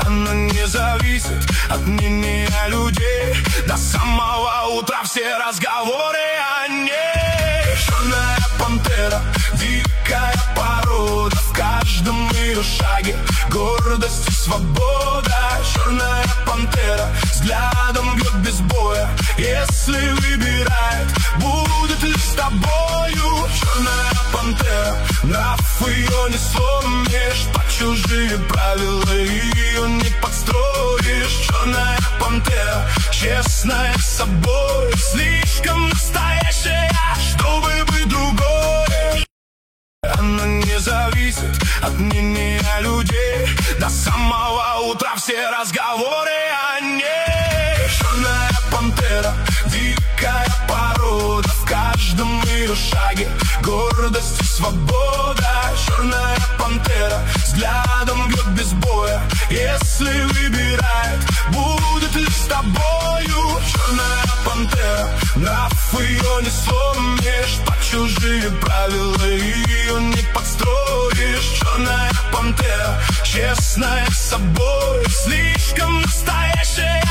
Она не зависит от мнения людей. До самого утра все разговоры о ней. Черная пантера, дикая порода, в каждом ее шаге гордость и свобода. Черная пантера взглядом бьет без боя. Если выбирает, будет ли с тобою. Черная пантера, нрав ее не сломишь, под чужие правила ее не подстроишь. Черная пантера, честная с собой, слишком настоящая, чтобы быть другой. Она не зависит от мнения людей. До самого утра все разговоры о ней. Черная пантера, дикая порода, в каждом ее шаге гордость и свобода. Черная пантера взглядом бьет без боя. Если выбирает, будет ли с тобою. Черная пантера, нрав ее не сломишь, под чужие правила ее не подстроишь. Черная пантера, честная с собой, слишком настоящая,